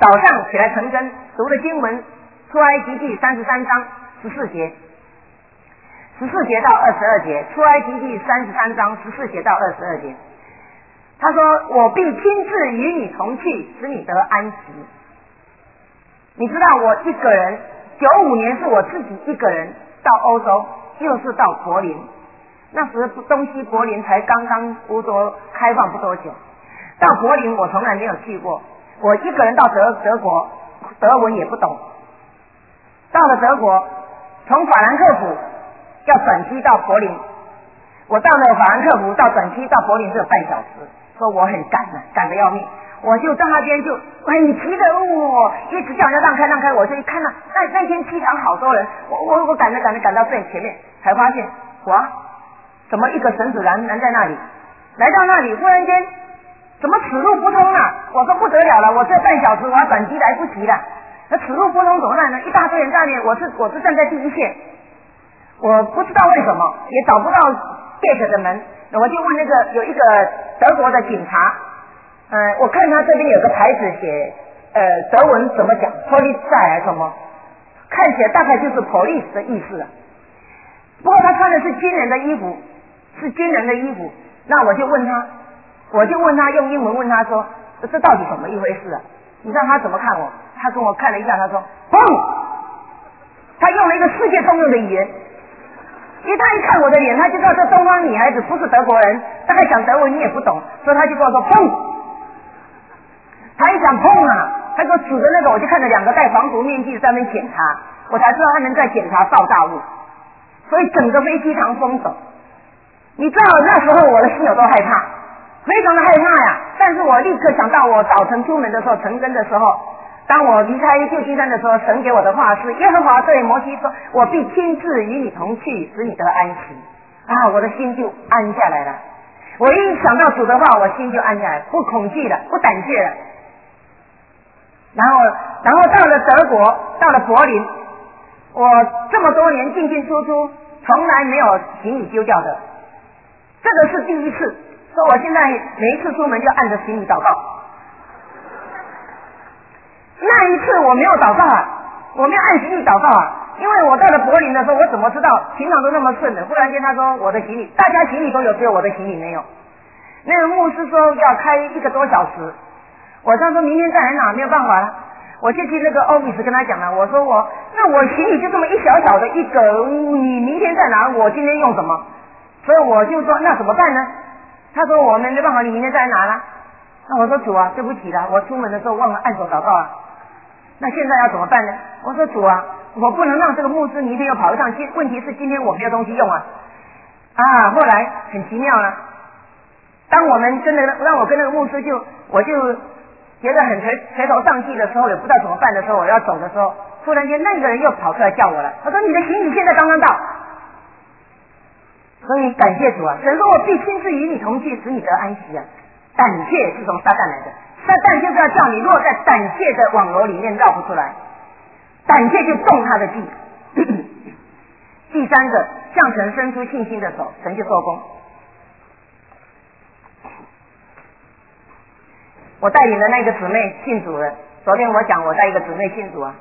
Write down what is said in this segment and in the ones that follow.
早上起来晨更，读的经文出埃及记33章14节，14节到22节，出埃及记33章14节到22节。他说：“我必亲自与你同去，使你得安息。”你知道我一个人，95年是我自己一个人到欧洲，又是到柏林。那时东西柏林才刚刚开放不多久。到柏林我从来没有去过，我一个人到德国，德文也不懂。到了德国，从法兰克福要转机到柏林，我到了法兰克福到转机到柏林只有半小时，说我很赶得要命。我就到那边就很急的一直叫人家让开，我就一看到那天机场好多人，我赶到最前面，才发现哇，怎么一个绳子拦在那里？来到那里，忽然间怎么此路不通啊？我说不得了了，我这半小时我要转机来不及了。那此路不通怎么办呢？一大堆人在那里，我是站在第一线，我不知道为什么，也找不到 gate 的门，我就问有一个德国的警察，我看他这边有个牌子写德文怎么讲 Polizei 还是什么，看起来大概就是 police 的意思了。不过他穿的是军人的衣服，那我就问他用英文问他说，这到底怎么一回事啊？你知道他怎么看我？他跟我看了一下，他说砰，他用了一个世界通用的语言。因为他一看我的脸，他就知道这东方女孩子不是德国人，大概讲德文你也不懂，所以他就跟我说砰。他一讲砰啊，他给我指着那个，我就看着两个戴防毒面具在那边检查，我才知道他们在检查爆炸物，所以整个飞机场封锁。你知道那时候我的心有多害怕，非常的害怕呀！但是我立刻想到我早晨出门的时候，晨更的时候，当我离开旧金山的时候，神给我的话是耶和华对摩西说：“我必亲自与你同去，使你得安息。”啊，我的心就安下来了。我一想到主的话，我心就安下来，不恐惧了，不胆怯了。然后到了德国，到了柏林，我这么多年进进出出，从来没有行李丢掉的，这个是第一次。说我现在每一次出门就按着行李祷告。那一次我没有祷告啊，我没有按行李祷告啊，因为我到了柏林的时候，我怎么知道平常都那么顺的？忽然间他说我的行李，大家行李都有，只有我的行李没有。那个牧师说要开1个多小时，我他说明天再来拿，没有办法了，我就去那个 office 跟他讲了，我说那我行李就这么一小小的一个，你明天再拿，我今天用什么？所以我就说那怎么办呢？他说我们没办法，你明天再来拿了。那我说主啊，对不起了，我出门的时候忘了按手祷告啊。那现在要怎么办呢？我说主啊，我不能让这个牧师明天又跑一趟，问题是今天我没有东西用啊。后来很奇妙了，当我们真的让我跟那个牧师我就觉得很垂头丧气的时候，也不知道怎么办的时候，我要走的时候，突然间那个人又跑出来叫我了，他说你的行李现在刚刚到。所以感谢主啊，神说我必亲自与你同去，使你得安息啊。胆怯是从撒旦来的，撒旦就是要叫你落在胆怯的网罗里面绕不出来，胆怯就动他的计。第三个，向神伸出信心的手，神就做工。我带领的那个姊妹信主了，昨天我讲我带一个姊妹信主啊。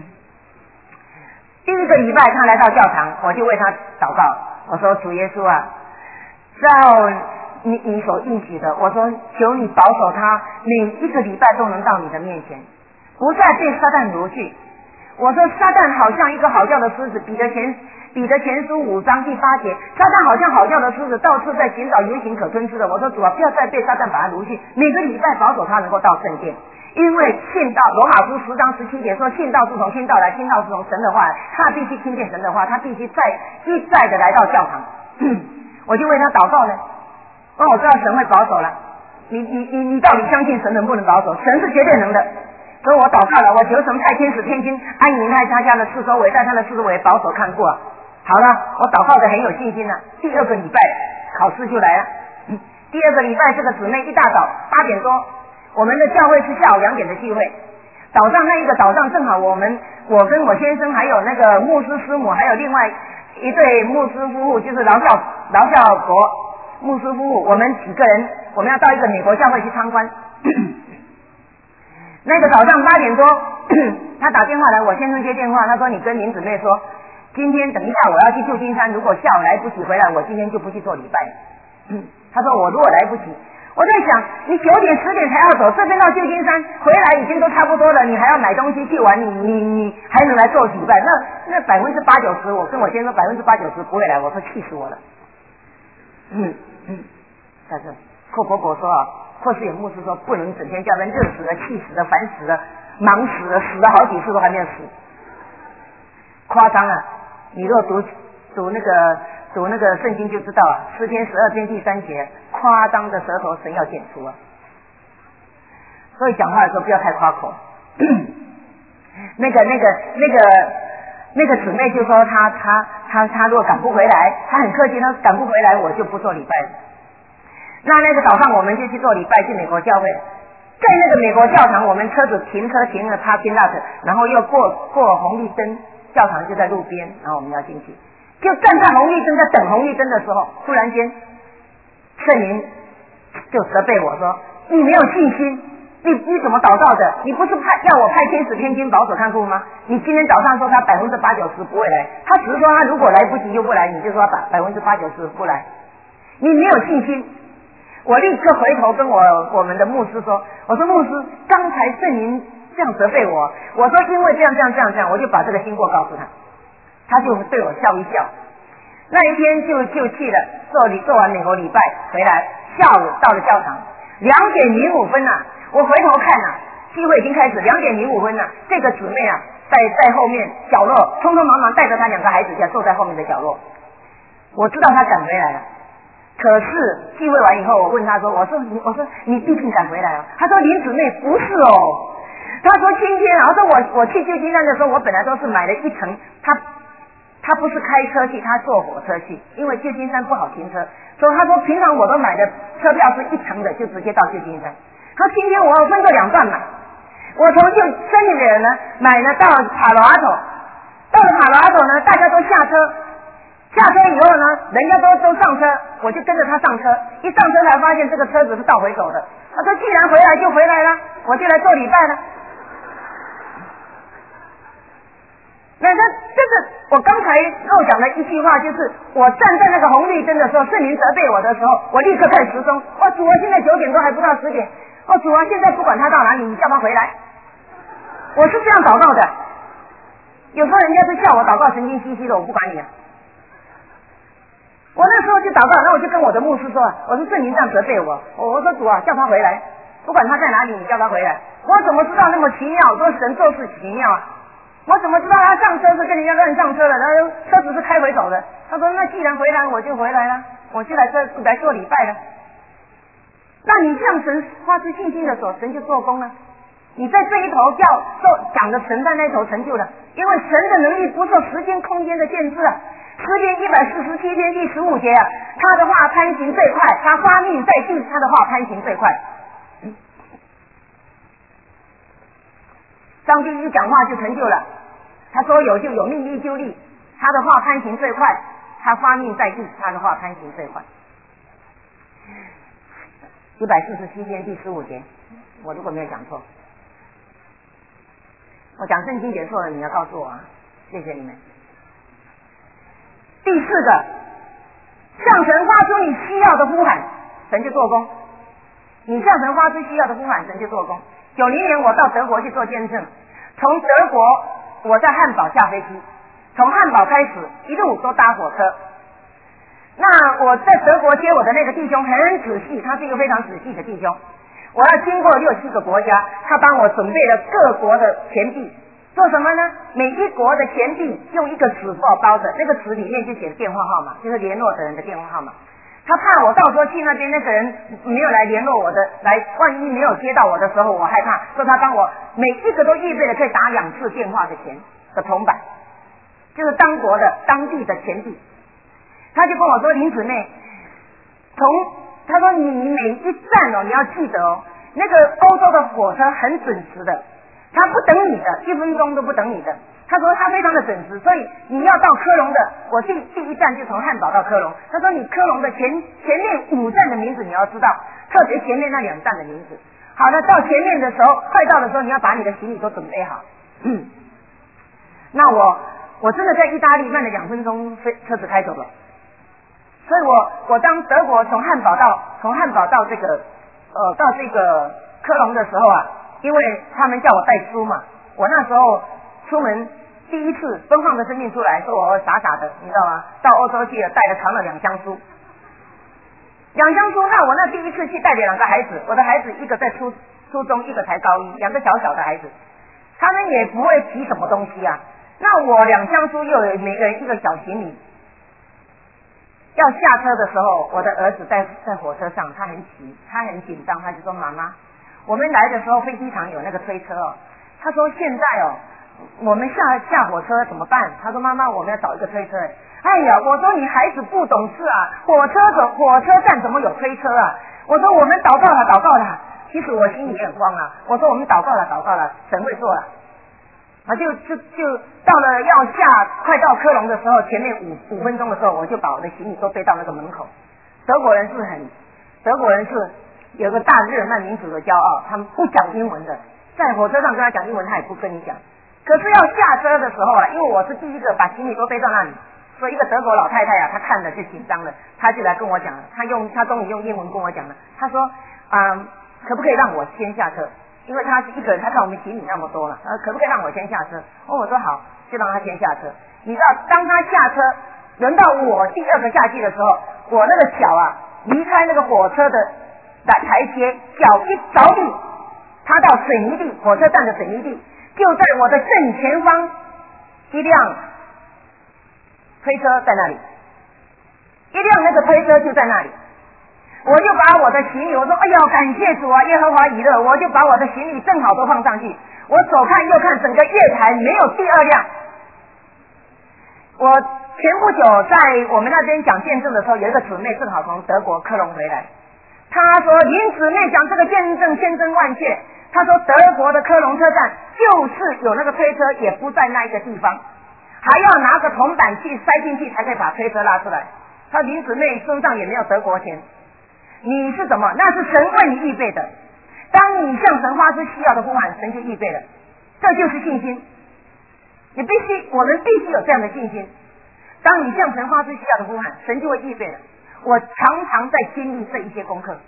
第一个礼拜她来到教堂，我就为她祷告，我说主耶稣啊，照你所应许的，我说求你保守他每一个礼拜都能到你的面前，不再被撒旦掳去。我说撒旦好像一个嚎叫的狮子，彼得前书5章第8节，撒旦好像嚎叫的狮子，到处在寻找有形可吞吃的。我说主啊，不要再被撒旦把他掳去，每个礼拜保守他能够到圣殿。因为信道，罗马书10章17节说，信道是从听道来，听道是从神的话来，他必须听见神的话，他必须一再的来到教堂。我就为他祷告呢，我知道神会保守了。你到底相信神能不能保守？神是绝对能的。所以我祷告了，我求神派天使天君安营在他家的四周围，在他的四周围保守看过。好了，我祷告的很有信心了。第2个礼拜考试就来了。第2个礼拜这个姊妹一大早8点多，我们的教会是下午2点的聚会。早上那一个早上正好我跟我先生还有那个牧师师母，还有另外一对牧师夫妇，就是劳教国牧师夫妇，我们几个人我们要到一个美国教会去参观。 那个早上8点多，他打电话来，我先生接电话，他说你跟林姊妹说，今天等一下我要去旧金山，如果下午来不及回来，我今天就不去做礼拜。他说我如果来不及，我在想你9点10点才要走，这边到旧金山回来已经都差不多了，你还要买东西去玩，你还能来做礼拜？那8-90%，我跟我先生8-90%不会来，我说气死我了。但是寇伯伯说啊，或是有牧师说不能整天叫人热死了、气死了、烦死了、忙死了，死了好几次都还没有死，夸张啊！你若读那个圣经就知道啊，诗篇12篇第3节，夸张的舌头神要剪除啊。所以讲话的时候不要太夸口。那个姊妹就说她如果赶不回来，她很客气，她赶不回来我就不做礼拜了。那个早上我们就去做礼拜，去美国教会，在那个美国教堂，我们车子停了 parking lot， 然后又过红绿灯，教堂就在路边，然后我们要进去，就站在红绿灯，在等红绿灯的时候，突然间圣灵就责备我说：“你没有信心，你怎么祷告的？你不是要我派天使天君保守看顾吗？你今天早上说他8-90%不会来，他只是说他如果来不及就不来，你就说8-90%不来，你没有信心。”我立刻回头跟我们的牧师说，我说牧师，刚才圣灵这样责备我，我说因为这样，我就把这个经过告诉他，他就对我笑一笑。那一天就去了，做完美国礼拜回来，下午到了教堂，2点05分啊，我回头看啊，聚会已经开始，2点05分啊，这个姊妹啊在后面角落匆匆忙忙带着她2个孩子家坐在后面的角落，我知道她赶回来了。可是聚会完以后，我问他说：“我说你毕竟赶回来了。”他说：“林姊妹不是哦。”他说：“今天，然后说我去旧金山的时候，我本来都是买了1层，他不是开车去，他坐火车去，因为旧金山不好停车。所以他说平常我都买的车票是1层的，就直接到旧金山。他说今天我要分作2段买，我从旧森林的人呢买了到帕罗阿头，到了帕罗阿头呢，大家都下车。下车以后呢，人家都上车，我就跟着他上车。一上车才发现这个车子是倒回走的。他说：“既然回来就回来了，我就来做礼拜了。”那这个我刚才漏讲的一句话，就是我站在那个红绿灯的时候，圣灵责备我的时候，我立刻看时钟。哦，主啊，现在9点多还不到10点。哦，主啊，现在不管他到哪里，你叫他回来。我是这样祷告的。有时候人家是叫我祷告神经兮兮的，我不管你啊。我那时候去祷告，那我就跟我的牧师说，我说圣灵这样责备我，我说主啊，叫他回来，不管他在哪里，你叫他回来。我怎么知道那么奇妙？我说神做事奇妙啊！我怎么知道他上车是跟人家乱上车了？然后车子是开回走的。他说那既然回来，我就回来了，我就来做礼拜了。那你向神发出信心的时候，神就做工了。你在这一头讲的神在那头成就了，因为神的能力不受时间空间的限制啊。诗篇147篇第15节啊，他的话攀行最快，他发命在地，他的话攀行最快。上帝一讲话就成就了，他说有就有，命立就立，他的话攀行最快，他发命在地，他的话攀行最快。147篇第15节，我如果没有讲错，我讲圣经解错了，你要告诉我啊，谢谢你们。第4个，向神发出你需要的呼喊，神就做工。你向神发出需要的呼喊，神就做工。90年我到德国去做见证，从德国我在汉堡下飞机，从汉堡开始一路都搭火车。那我在德国接我的那个弟兄很仔细，他是一个非常仔细的弟兄。我要经过6、7个国家，他帮我准备了各国的钱币。做什么呢？每一国的钱币用一个纸包着，那个纸里面就写电话号码，就是联络的人的电话号码。他怕我到时候去那边那个人没有来联络我的，万一没有接到我的时候，我害怕，所以他帮我每一个都预备了可以打2次电话的钱的铜板，就是当地的钱币。他就跟我说，林姊妹，他说你每一站哦，你要记得哦，那个欧洲的火车很准时的。他不等你的，1分钟都不等你的。他说他非常的准时，所以你要到科隆的，我第一站就从汉堡到科隆。他说你科隆的前面5站的名字你要知道，特别前面那2站的名字。 好了，到前面的时候，快到的时候，你要把你的行李都准备好。那我真的在意大利慢了2分钟，车子开走了。所以我当德国从汉堡到这个科隆的时候啊，因为他们叫我带书嘛，我那时候出门第一次奔放的生命出来，说我傻傻的，你知道吗？到欧洲去了，带了藏了2箱书。2箱书，那我那第一次去带着2个孩子，我的孩子一个在初中，一个才高一，2个小小的孩子，他们也不会提什么东西啊。那我2箱书又有每个人一个小行李。要下车的时候，我的儿子在火车上，他很紧张，他就说：“妈妈，我们来的时候飞机场有那个推车哦。”他说：“现在哦，我们下火车怎么办？”他说：“妈妈，我们要找一个推车。”哎呀，我说你孩子不懂事啊，火车站怎么有推车啊？我说我们祷告了。其实我心里也很慌啊。我说我们祷告了，神会做了。就到了要快到科隆的时候，前面5分钟的时候，我就把我的行李都背到那个门口。德国人是有个大日耳曼民族的骄傲，他们不讲英文的，在火车上跟他讲英文，他也不跟你讲。可是要下车的时候啊，因为我是第一个把行李都背到那里，所以一个德国老太太啊，她看了就紧张了，她就来跟我讲了，她终于用英文跟我讲了，她说可不可以让我先下车？因为他是一个人，他看我们行李那么多了，可不可以让我先下车？我说好，就让他先下车。你知道，当他下车，轮到我第2个下去的时候，我那个脚啊，离开那个火车的台阶，脚一着地，他到水泥地，火车站的水泥地，就在我的正前方，一辆推车在那里，一辆那个推车就在那里。我就把我的行李，我说：“哎呀，感谢主啊，耶和华以勒！”我就把我的行李正好都放上去。我左看右看，整个月台没有第2辆。我前不久在我们那边讲见证的时候，有一个姊妹正好从德国科隆回来，她说：“林姊妹讲这个见证千真万确。”她说德国的科隆车站就是有那个推车，也不在那一个地方，还要拿个铜板去塞进去才可以把推车拉出来。她林姊妹身上也没有德国钱。你是什么？那是神为你预备的。当你向神发出需要的呼喊，神就预备了。这就是信心。我们必须有这样的信心。当你向神发出需要的呼喊，神就会预备了。我常常在经历这一些功课。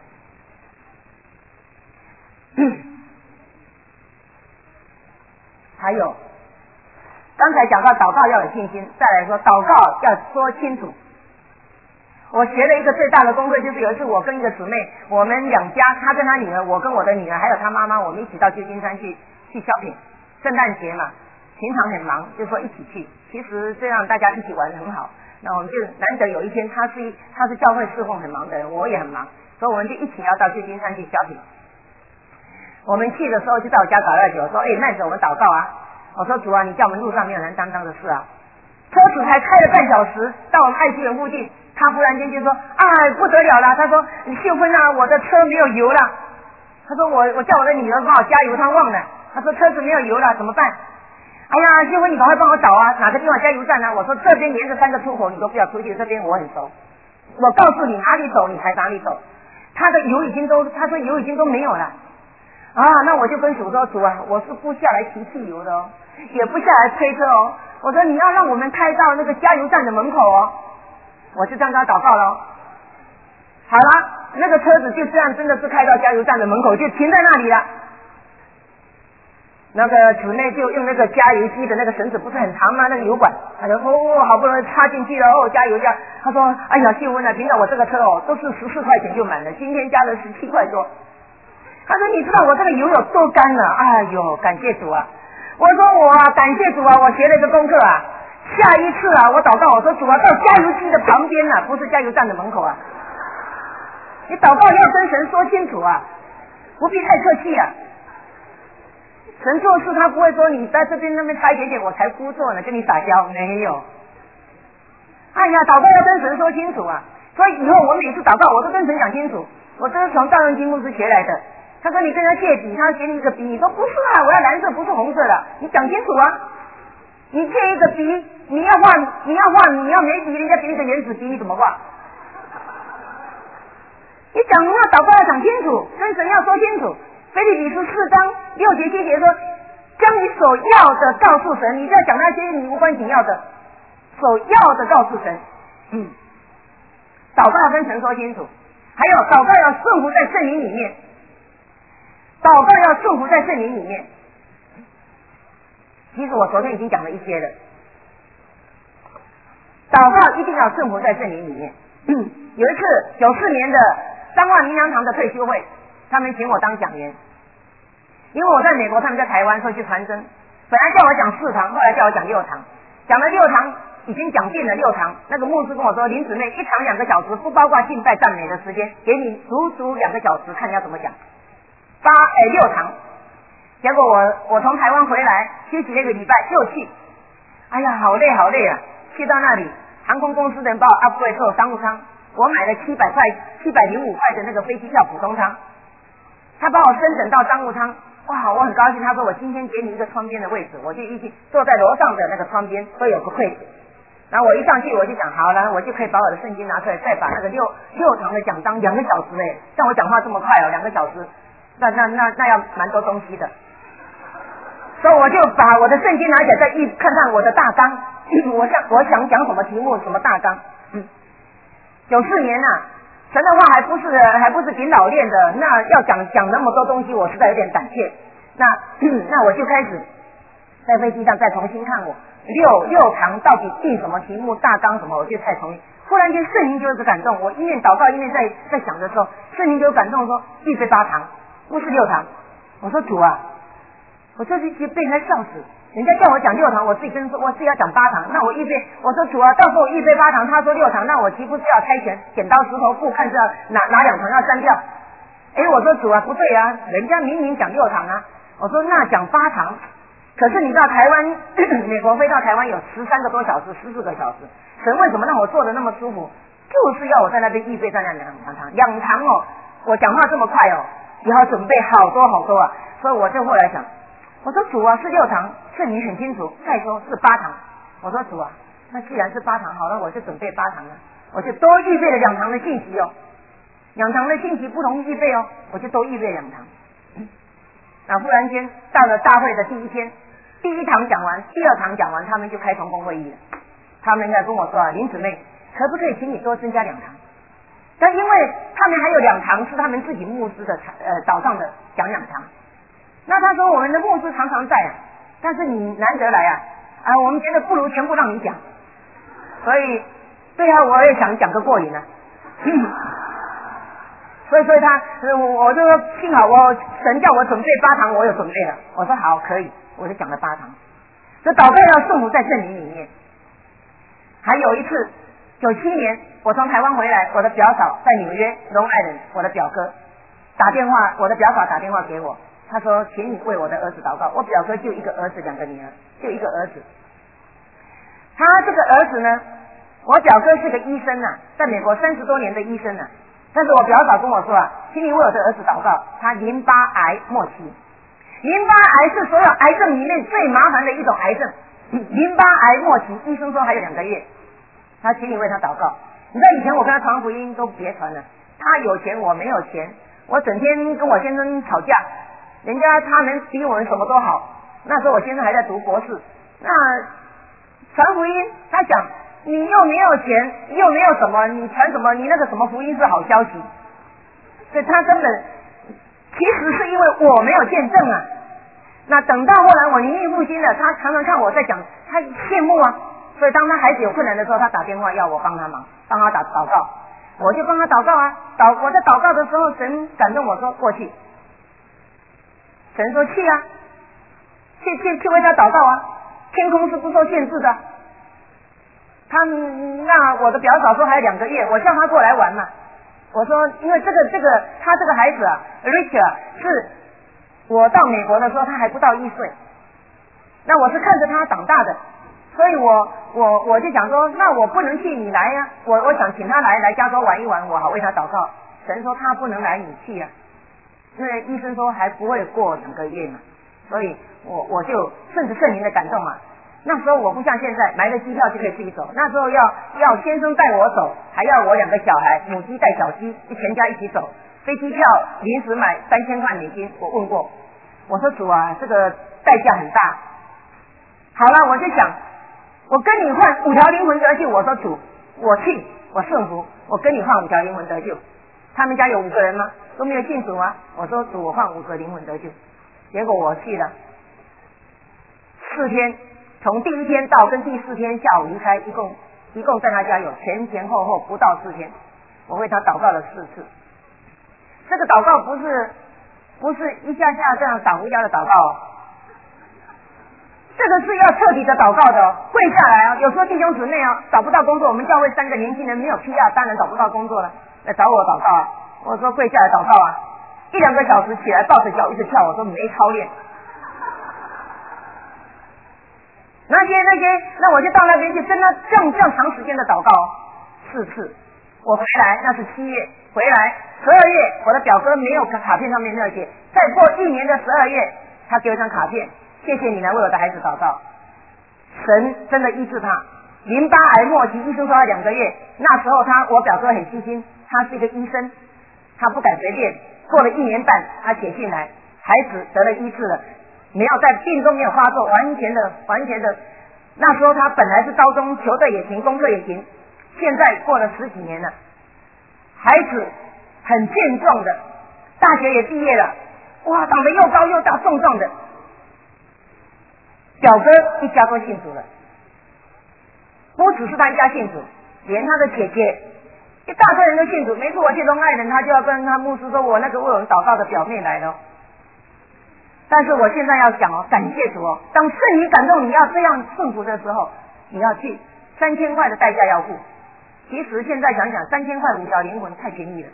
还有，刚才讲到祷告要有信心，再来说祷告要说清楚。我学了一个最大的功课，就是有一次我跟一个姊妹，我们2家，她跟她女儿，我跟我的女儿，还有她妈妈，我们一起到旧金山去shopping。圣诞节嘛，平常很忙，就说一起去。其实这样大家一起玩很好。那我们就难得有一天，她是教会侍奉很忙的人，我也很忙，所以我们就一起要到旧金山去shopping。我们去的时候就在我家搞2酒，说：“慢着，我们祷告啊！”我说：“主啊，你叫我们路上没有难担当的事啊！”车子才开了半小时，到爱妻园附近。他忽然间就说：“不得了了！”他说：“秀芬啊，我的车没有油了。”他说：“我叫我的女儿帮我加油，她忘了。”他说：“车子没有油了，怎么办？”哎呀，秀芬，你赶快帮我找啊，哪个地方加油站呢？我说：“这边沿着3个出口，你都不要出去，这边我很熟。我告诉你哪里走，你才哪里走。”他说油已经都没有了。那我就跟主说：“主啊，我是不下来提汽油的哦，也不下来推车哦。我说你要让我们开到那个加油站的门口哦。”我就这样跟他祷告了。好了，那个车子就这样真的是开到加油站的门口，就停在那里了。那个姊妹就用那个加油机的那个绳子不是很长吗？那个油管，他就好不容易插进去了加油加。他说：“哎呀，秀文啊，平常我这个车都是14块钱就满了，今天加了17块多。”他说：“你知道我这个油有多干了？哎呦，感谢主啊！”我说：“我感谢主啊，我学了一个功课啊。下一次啊，我祷告，我说主啊，到加油机的旁边啊，不是加油站的门口啊。你祷告要跟神说清楚啊，不必太客气啊。神做事他不会说你在这边那边差一点点我才不做呢，跟你撒娇，没有。哎呀，祷告要跟神说清楚啊。所以以后我每次祷告我都跟神讲清楚，我这是从赵仁金牧师学来的。他说你跟他借笔，他给你一个笔，你说不是啊，我要蓝色不是红色的，你讲清楚啊。你借一个笔，你要没笔，人家给你个原子笔，你怎么画？你要祷告要讲清楚，跟神要说清楚。 腓立比书4章6节7节说，将你所要的告诉神，你不要讲那些你无关紧要的，所要的告诉神。祷告跟神说清楚，还有祷告要顺服在圣灵里面，祷告要顺服在圣灵里面。其实我昨天已经讲了一些了，祷告一定要顺服在圣灵里面。有一次94年的彰化明良堂的退休会，他们请我当讲员，因为我在美国，他们在台湾，所以去传真。本来叫我讲4堂，后来叫我讲6堂，讲了6堂，已经讲定了6堂。那个牧师跟我说，林姊妹1堂2个小时，不包括敬拜赞美的时间，给你足足2个小时，看你要怎么讲。6堂。结果我从台湾回来休息了1个礼拜就去，哎呀，好累啊！去到那里，航空公司的人把我 upgrade 做商务舱，我买了705块的那个飞机票普通舱，他把我升等到商务舱，哇，我很高兴。他说我今天给你一个窗边的位置，我就一起坐在楼上的那个窗边，都有个柜子。然后我一上去我就想，好了，我就可以把我的圣经拿出来，再把那个六堂的讲章2个小时像我讲话这么快2个小时，那要蛮多东西的。所以我就把我的圣经拿起来，再看看我的大纲，我想讲什么题目，什么大纲。94年啊，神的话还不是顶老练的，那要讲那么多东西，我实在有点胆怯。那我就开始在飞机上再重新看我六堂到底定什么题目，大纲什么，我就再重新。忽然间圣灵就有个感动，我一面祷告一面在想的时候，圣灵就有感动说预备8堂，不是6堂。我说主啊，我这就被人家笑死，人家叫我讲6堂，我自己跟说我自己要讲8堂，那我说主啊，到时候我预备8堂，他说6堂，那我岂不是要猜拳，剪刀石头布，看是要哪2堂要删掉？我说主啊，不对啊，人家明明讲6堂啊，我说那讲8堂，可是你到台湾美国飞到台湾有13个多小时，14个小时，神为什么让我坐得那么舒服？就是要我在那边预备在那2堂哦，我讲话这么快哦，也要准备好多啊，所以我就后来想，我说主啊，是6堂，圣灵很清楚，再说是8堂。我说主啊，那既然是8堂，好了，我就准备8堂了，我就多预备了2堂的信息哦，2堂的信息不容易预备哦，我就多预备2堂。那忽然间到了大会的第一天，第1堂讲完，第2堂讲完，他们就开同工会议了。他们应该跟我说啊，林姊妹，可不可以请你多增加2堂？但因为他们还有2堂是他们自己牧师的早上的讲2堂。那他说我们的牧师常常在啊，但是你难得来啊，我们觉得不如全部让你讲。所以对啊，我也想讲个过瘾啊。所以我就说幸好神叫我准备8堂，我有准备了。我说好，可以，我就讲了8堂。这祷告要顺服在圣灵里面。还有一次97年我从台湾回来，我的表嫂在纽约Long Island，我的表哥我的表嫂打电话给我，他说请你为我的儿子祷告。我表哥就1个儿子2个女儿，就1个儿子。他这个儿子呢，我表哥是个医生啊，在美国30多年的医生啊，但是我表嫂跟我说啊，请你为我的儿子祷告，他淋巴癌末期。淋巴癌是所有癌症里面最麻烦的一种癌症，淋巴癌末期，医生说还有2个月，他请你为他祷告。你知道以前我跟他传福音都别传了，他有钱我没有钱，我整天跟我先生吵架，他们比我们什么都好。那时候我先生还在读博士，那传福音，他想你又没有钱，又没有什么，你传什么？你那个什么福音是好消息？所以他根本其实是因为我没有见证啊。那等到后来我灵命复兴了，他常常看我在讲，他羡慕啊。所以当他孩子有困难的时候，他打电话要我帮他忙，帮他祷告，我就帮他祷告啊。我在祷告的时候，神感动我说过去。神说去啊，去为他祷告啊，天空是不受限制的。那我的表嫂说还有2个月，我叫他过来玩嘛。我说因为他这个孩子啊 Richard 是我到美国的时候他还不到1岁，那我是看着他长大的，所以我就想说，那我不能去，你来呀，我想请他来加州玩一玩，我好为他祷告。神说他不能来，你去啊，因为医生说还不会过2个月嘛，所以我就顺着圣灵的感动嘛。那时候我不像现在买了机票就可以自己走，那时候要先生带我走，还要我2个小孩，母鸡带小鸡，全家一起走。 飞机票临时买3000块美金，我问过，我说主啊，这个代价很大。好了，我就想，我跟你换5条灵魂得救，我说主，我信，我顺服，我跟你换5条灵魂得救。他们家有5个人吗？都没有信主啊。我说主，我换5个灵魂得救。结果我去了4天，从第1天到跟第4天下午离开，一共在他家有前后不到4天，我为他祷告了4次。这个祷告不是一下下这样打回家的祷告哦，这个是要彻底的祷告的哦，跪下来啊！有时候弟兄姊妹啊找不到工作，我们教会3个年轻人没有 PR， 当然找不到工作了，来找我祷告啊！我说跪下来祷告啊，1-2个小时起来抱着脚一直跳，我说没操练。那我就到那边去跟他这样长时间的祷告4次。我回来那是7月，回来12月，我的表哥没有卡片上面没有写，再过1年的12月，他给我一张卡片，谢谢你来为我的孩子祷告。神真的医治他，淋巴癌末期，医生说要2个月。那时候我表哥很细心，他是一个医生，他不敢随便。过了1年半，他写信来，孩子得了医治了，没有在病中没有发作，完全的。那时候他本来是高中球队也行，功课也行，现在过了10几年了，孩子很健壮的，大学也毕业了，哇，长得又高又大，壮壮的。表哥一家都信主了，不只是他一家信主，连他的姐姐，一大堆人都信主。每次我去东爱人，他就要跟他牧师说，我那个为我们祷告的表妹来了。但是我现在要讲感谢主当圣灵感动你要这样顺服的时候，你要去3000块的代价要付。其实现在想想，3000块5条灵魂太便宜了。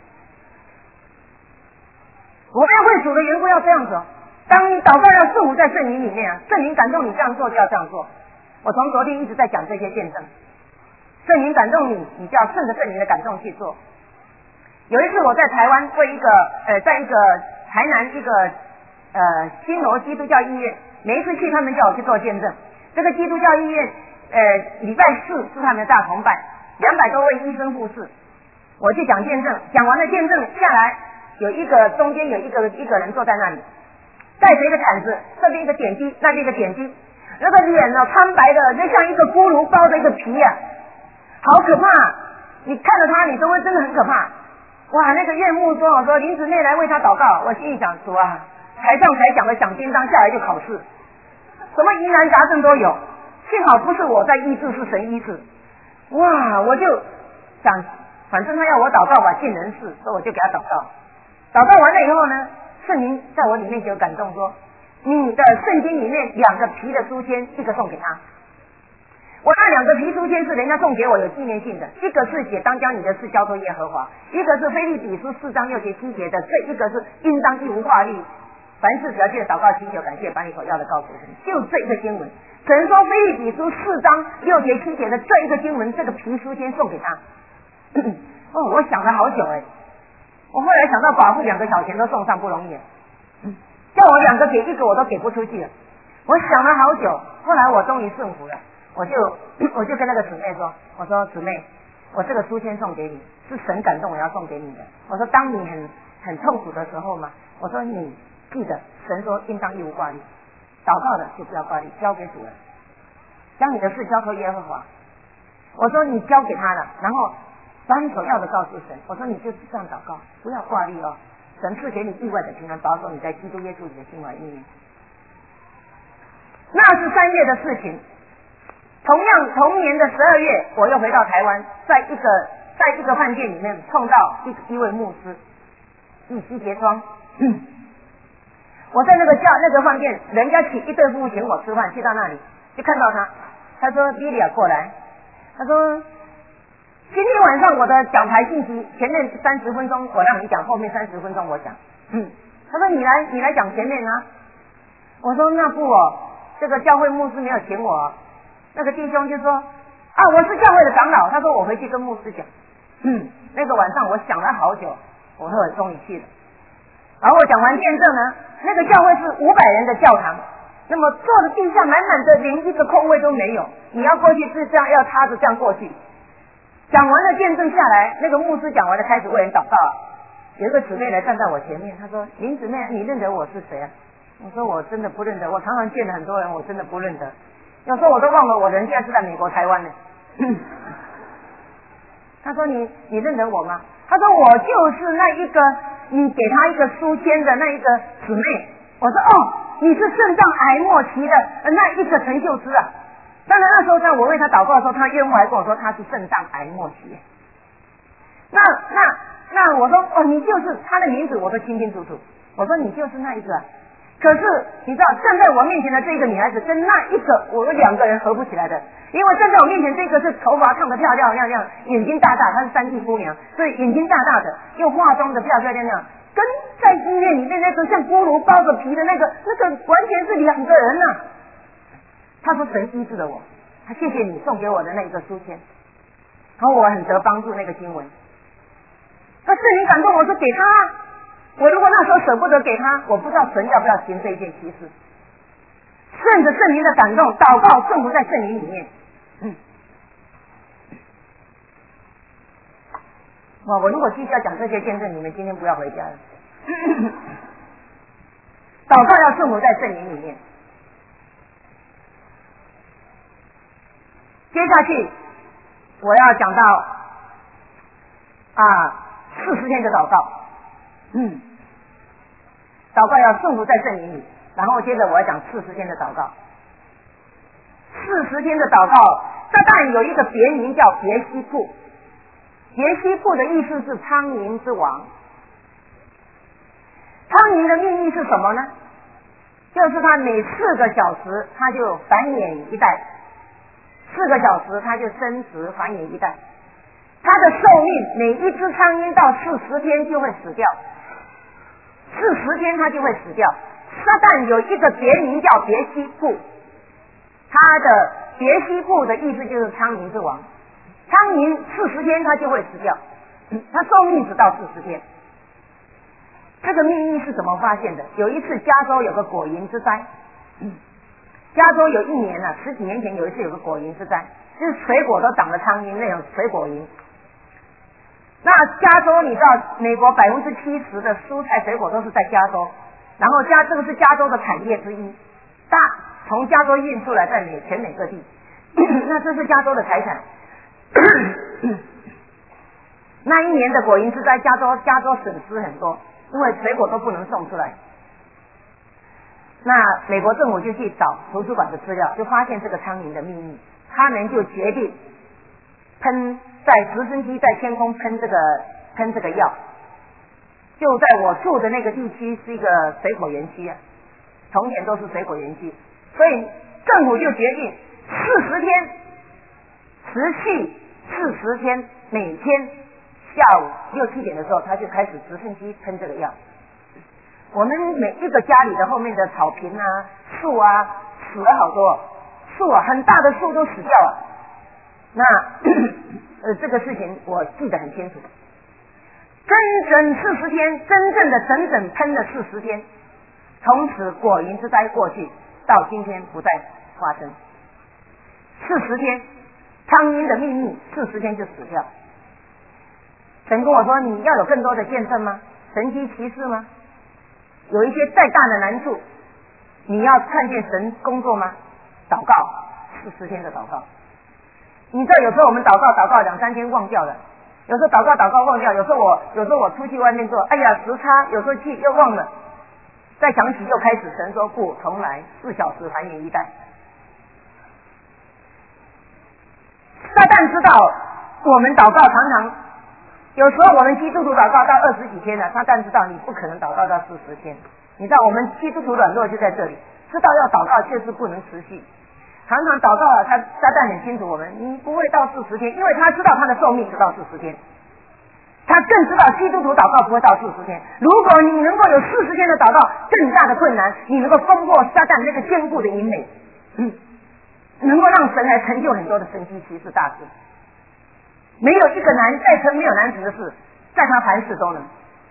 我们要为主的缘故要这样子当你祷告要顺服在圣灵里面圣灵感动你这样做就要这样做。我从昨天一直在讲这些见证，圣灵感动你，你就要顺着圣灵的感动去做。有一次我在台湾为在一个台南一个新罗基督教医院，每一次去他们叫我去做见证。这个基督教医院礼拜4是他们的大崇拜，200多位医生护士，我去讲见证，讲完了见证下来，中间有一个人坐在那里，带着一个毯子，这边一个点滴，那边一个点滴，那个脸苍白的，就像一个骷髅包的一个皮好可怕！你看着他，你都会真的很可怕。哇，那个岳牧说，我说林姊妹来为他祷告，我心里想主啊，台上台讲的响叮当，下来就考试，什么疑难杂症都有。幸好不是我在医治，是神医治。哇，我就想，反正他要我祷告吧，尽人事，所以我就给他祷告。祷告完了以后呢，圣灵在我里面就有感动说，你的圣经里面2个皮的书签，一个送给他。我那2个皮书签是人家送给我有纪念性的，一个是写当将你的事交托耶和华，一个是腓立比书4章6节7节的，这一个是应当一无挂虑，凡事只要借祷告祈求感谢，把你所要的告诉神，就这一个经文。神说腓立比书4章6节7节的这一个经文，这个皮书签送给他。我想了好久我后来想到寡妇2个小钱都送上不容易叫我2个给1个我都给不出去了。我想了好久，后来我终于顺服了，我就跟那个姊妹说，我说姊妹，我这个书签送给你，是神感动我要送给你的。我说当你很痛苦的时候嘛，我说你记得神说应当一无挂虑，祷告的就不要挂虑，交给主了，将你的事交托耶和华。我说你交给他了，然后把你所要的告诉神。我说你就是这样祷告，不要挂虑神赐给你意外的平安，保守你在基督耶稣里的心怀意念。那是3月的事情。同年的12月，我又回到台湾，在一个饭店里面碰到一位牧师，一西结霜。我在那个饭店，人家请一对夫妇请我吃饭，去到那里就看到他说 Lilia 过来，他说今天晚上我的讲台信息前面30分钟我让你讲，后面30分钟我讲。他说你来讲前面啊。我说那不这个教会牧师没有请我。那个弟兄就说我是教会的长老，他说我回去跟牧师讲。那个晚上我想了好久，我说我终于去了。然后我讲完见证呢，那个教会是500人的教堂，那么坐的地下满满的，连一个空位都没有，你要过去是这样要插着这样过去。讲完了见证下来，那个牧师讲完了开始为人祷告， 有一个姊妹来站在我前面，她说：“林姊妹，你认得我是谁啊？”我说：“我真的不认得，我常常见了很多人，我真的不认得。有时候我都忘了我人现在是在美国、台湾呢。”她说：“你认得我吗？”她说：“我就是那一个你给她一个书签的那一个姊妹。”我说：“哦，你是肾脏癌末期的那一个陈秀芝啊。”当然那时候在我为她祷告的时候，她岳父还跟我说她是肾脏癌末期。那我说哦，你就是他的名字我都清清楚楚。我说你就是那一个啊。可是你知道站在我面前的这个女孩子跟那一个我有两个人合不起来的，因为站在我面前这个是头发烫得漂亮亮亮，眼睛大大，她是3G姑娘，所以眼睛大大的，又化妆的漂漂亮亮，跟在医院里面那个像菠萝包着皮的那个完全是两个人啊。他说神医治了我，他谢谢你送给我的那个书签，然后我很得帮助那个经文。那圣灵感动我说给他啊，我如果那时候舍不得给他，我不知道神要不要行这一件奇事。顺着圣灵的感动，祷告顺服在圣灵里面。我如果继续要讲这些见证，你们今天不要回家了。祷告要顺服在圣灵里面。接下去我要讲到40天的祷告。祷告要顺服在圣灵里，然后接着我要讲40天的祷告。40天的祷告，撒旦有一个别名叫别西卜。别西卜的意思是苍蝇之王。苍蝇的秘密是什么呢？就是它每4个小时它就繁衍一代，4个小时它就生殖繁衍一代。它的寿命，每一只苍蝇到40天就会死掉，40天它就会死掉。撒旦有一个别名叫别西卜，它的别西卜的意思就是苍蝇之王。苍蝇40天它就会死掉，它寿命只到40天。这个秘密是怎么发现的？有一次加州有个果蝇之灾，加州有一年10几年前有一次有个果蝇之灾，就是水果都长了苍蝇，那种水果蝇。那加州你知道美国70%的蔬菜水果都是在加州，然后这个是加州的产业之一，从加州运出来在全美各地。那这是加州的财产。那一年的果蝇之灾，加州损失很多，因为水果都不能送出来。那美国政府就去找图书馆的资料，就发现这个苍蝇的秘密，他们就决定在直升机在天空喷这个药。就在我住的那个地区是一个水果园区从前都是水果园区，所以政府就决定40天持续40天，每天下午6、7点的时候他就开始直升机喷这个药。我们每一个家里的后面的草坪树死了好多树很大的树都死掉了。那这个事情我记得很清楚。整整40天，真正的整整喷了40天，从此果蝇之灾过去，到今天不再发生。40天，苍蝇的秘密，40天就死掉。神跟我说，你要有更多的见证吗？神迹奇事吗？有一些再大的难处，你要看见神工作吗？祷告，40天的祷告。你知道有时候我们祷告2、3天忘掉了，有时候祷告忘掉，有时候我出去外面做，哎呀时差，有时候去又忘了，再想起又开始。神说不，重来，4小时繁衍一代。撒旦知道我们祷告常常，有时候我们基督徒祷告到20几天了，撒旦知道你不可能祷告到40天。你知道我们基督徒软弱就在这里，知道要祷告确实不能持续。常常祷告了，撒旦很清楚我们，你不会到40天，因为他知道他的寿命只到40天。他更知道基督徒祷告不会到40天。如果你能够有40天的祷告，更大的困难，你能够攻破撒旦那个坚固的营垒，能够让神来成就很多的神迹奇事大事。没有一个再成没有难成的事，在他凡事都能。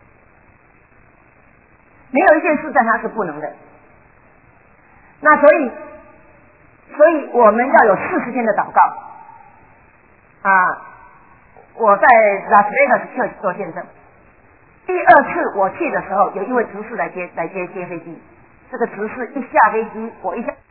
没有一件事在他是不能的。那所以我们要有40天的祷告我在拉斯维加斯 church 做见证。 第二次我去的时候，有一位执事来接飞机。这个执事一下飞机，我一下